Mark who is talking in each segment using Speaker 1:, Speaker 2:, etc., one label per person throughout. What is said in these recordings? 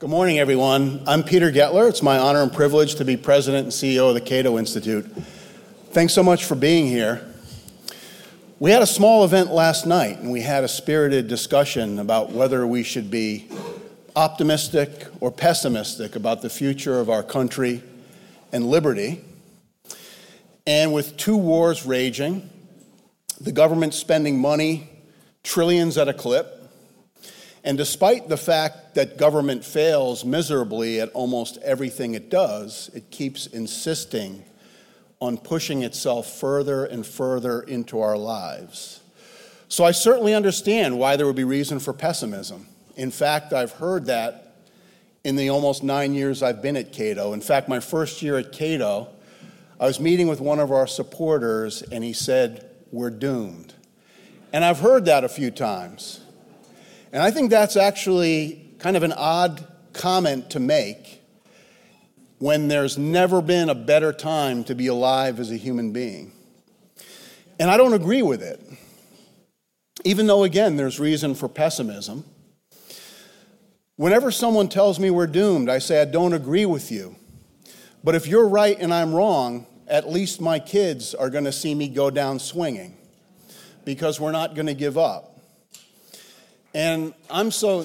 Speaker 1: Good morning, everyone. I'm Peter Gettler. It's my honor and privilege to be president and CEO of the Cato Institute. Thanks so much for being here. We had a small event last night, and we had a spirited discussion about whether we should be optimistic or pessimistic about the future of our country and liberty. And with two wars raging, the government spending money, trillions at a clip, and despite the fact that government fails miserably at almost everything it does, it keeps insisting on pushing itself further and further into our lives. So I certainly understand why there would be reason for pessimism. In fact, I've heard that in the almost 9 years I've been at Cato. In fact, my first year at Cato, I was meeting with one of our supporters, and he said, "We're doomed." And I've heard that a few times. And I think that's actually kind of an odd comment to make when there's never been a better time to be alive as a human being. And I don't agree with it, even though, again, there's reason for pessimism. Whenever someone tells me we're doomed, I say, I don't agree with you. But if you're right and I'm wrong, at least my kids are going to see me go down swinging, because we're not going to give up. And I'm so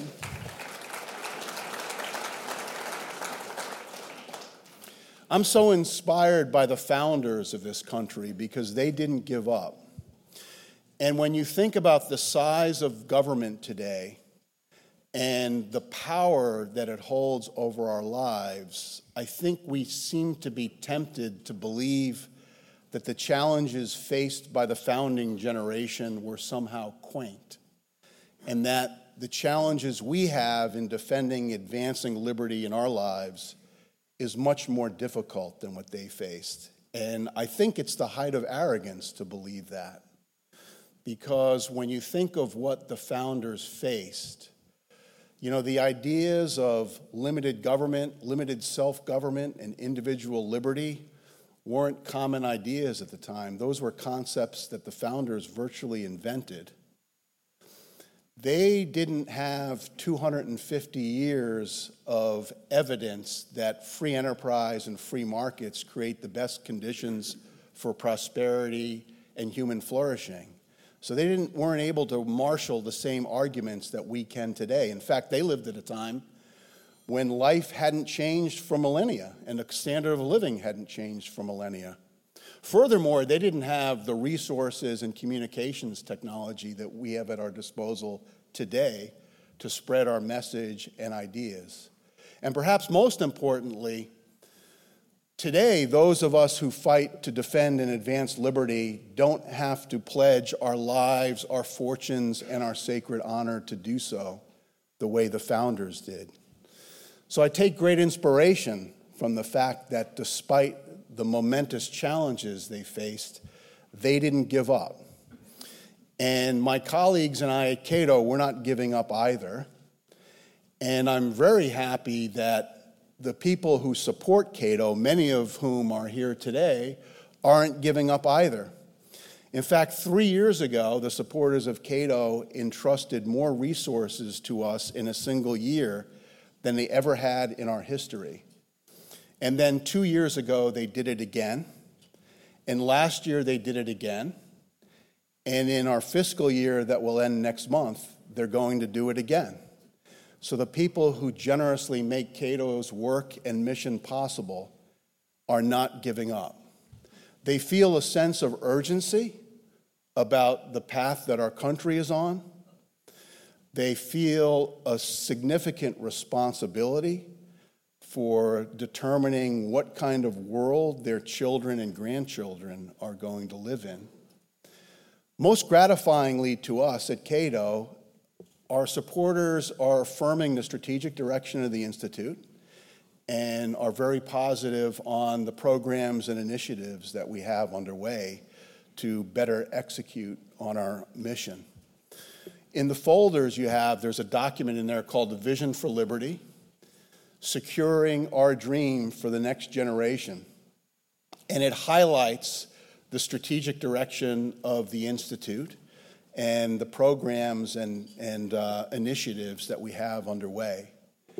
Speaker 1: inspired by the founders of this country because they didn't give up. And when you think about the size of government today and the power that it holds over our lives, I think we seem to be tempted to believe that the challenges faced by the founding generation were somehow quaint, and that the challenges we have in defending, advancing liberty in our lives is much more difficult than what they faced. And I think it's the height of arrogance to believe that. Because when you think of what the founders faced, you know, the ideas of limited government, limited self-government, and individual liberty weren't common ideas at the time. Those were concepts that the founders virtually invented. They didn't have 250 years of evidence that free enterprise and free markets create the best conditions for prosperity and human flourishing. So they weren't able to marshal the same arguments that we can today. In fact, they lived at a time when life hadn't changed for millennia and the standard of living hadn't changed for millennia. Furthermore, they didn't have the resources and communications technology that we have at our disposal today to spread our message and ideas. And perhaps most importantly, today, those of us who fight to defend and advance liberty don't have to pledge our lives, our fortunes, and our sacred honor to do so the way the founders did. So I take great inspiration from the fact that despite the momentous challenges they faced, they didn't give up. And my colleagues and I at Cato, we're not giving up either. And I'm very happy that the people who support Cato, many of whom are here today, aren't giving up either. In fact, 3 years ago, the supporters of Cato entrusted more resources to us in a single year than they ever had in our history. And then 2 years ago, they did it again. And last year, they did it again. And in our fiscal year that will end next month, they're going to do it again. So the people who generously make Cato's work and mission possible are not giving up. They feel a sense of urgency about the path that our country is on. They feel a significant responsibility for determining what kind of world their children and grandchildren are going to live in. Most gratifyingly to us at Cato, our supporters are affirming the strategic direction of the Institute and are very positive on the programs and initiatives that we have underway to better execute on our mission. In the folders there's a document in there called the Vision for Liberty, Securing Our Dream for the Next Generation. And it highlights the strategic direction of the Institute and the programs and initiatives that we have underway.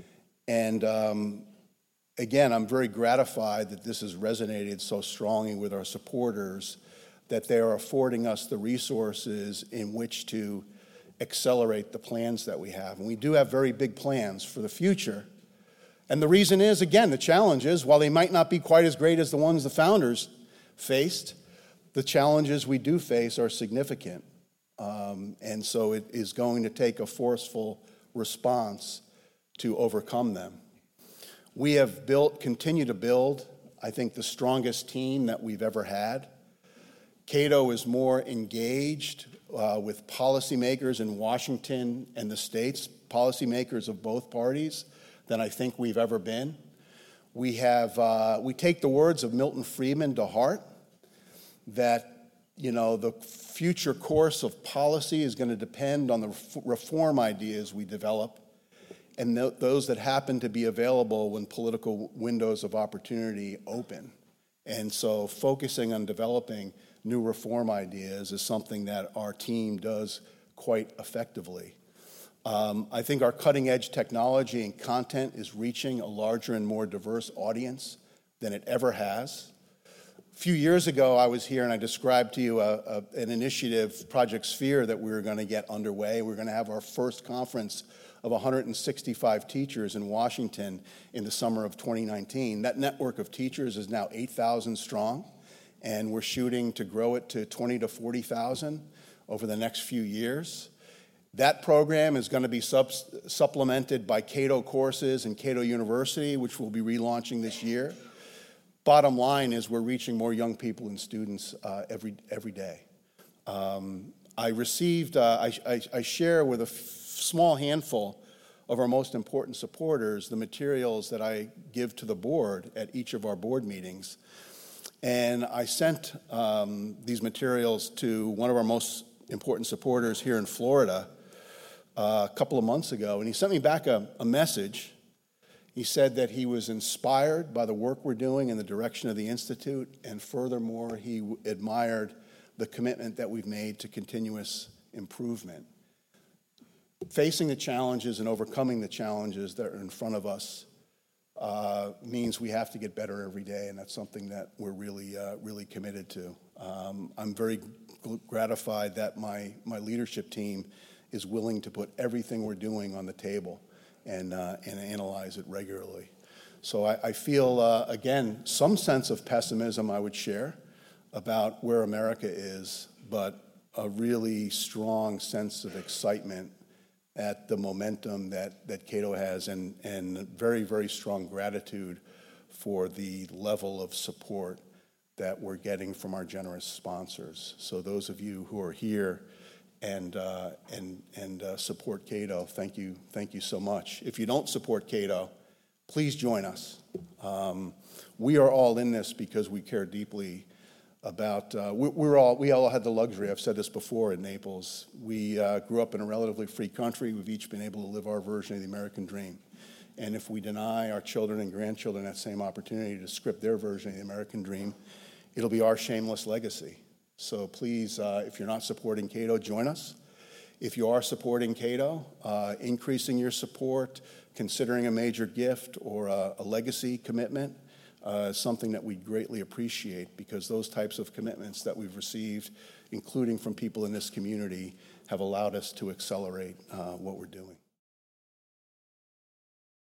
Speaker 1: And again, I'm very gratified that this has resonated so strongly with our supporters, that they are affording us the resources in which to accelerate the plans that we have. And we do have very big plans for the future. And the reason is, again, the challenge is, while they might not be quite as great as the ones the founders faced, the challenges we do face are significant. And so it is going to take a forceful response to overcome them. We have continue to build, I think, the strongest team that we've ever had. Cato is more engaged with policymakers in Washington and the states, policymakers of both parties, than I think we've ever been. We take the words of Milton Friedman to heart, that the future course of policy is going to depend on the reform ideas we develop and those that happen to be available when political windows of opportunity open. And so focusing on developing new reform ideas is something that our team does quite effectively. I think our cutting-edge technology and content is reaching a larger and more diverse audience than it ever has. A few years ago, I was here and I described to you an initiative, Project Sphere, that we were going to get underway. We're going to have our first conference of 165 teachers in Washington in the summer of 2019. That network of teachers is now 8,000 strong, and we're shooting to grow it to 20 to 40,000 over the next few years. That program is going to be supplemented by Cato courses and Cato University, which we'll be relaunching this year. Bottom line is we're reaching more young people and students every day. I share with a small handful of our most important supporters the materials that I give to the board at each of our board meetings. And I sent these materials to one of our most important supporters here in Florida a couple of months ago, and he sent me back a message. He said that he was inspired by the work we're doing in the direction of the Institute, and furthermore, he admired the commitment that we've made to continuous improvement. Facing the challenges and overcoming the challenges that are in front of us means we have to get better every day, and that's something that we're really committed to. I'm very gratified that my leadership team is willing to put everything we're doing on the table and analyze it regularly. So I feel, again, some sense of pessimism I would share about where America is, but a really strong sense of excitement at the momentum that Cato has, and very, very strong gratitude for the level of support that we're getting from our generous sponsors. So those of you who are here and support Cato, thank you so much. If you don't support Cato, please join us. We are all in this because we care deeply about, we all had the luxury, I've said this before, in Naples. We grew up in a relatively free country. We've each been able to live our version of the American dream. And if we deny our children and grandchildren that same opportunity to script their version of the American dream, it'll be our shameless legacy. So please, if you're not supporting Cato, join us. If you are supporting Cato, increasing your support, considering a major gift or a legacy commitment, something that we greatly appreciate, because those types of commitments that we've received, including from people in this community, have allowed us to accelerate what we're doing.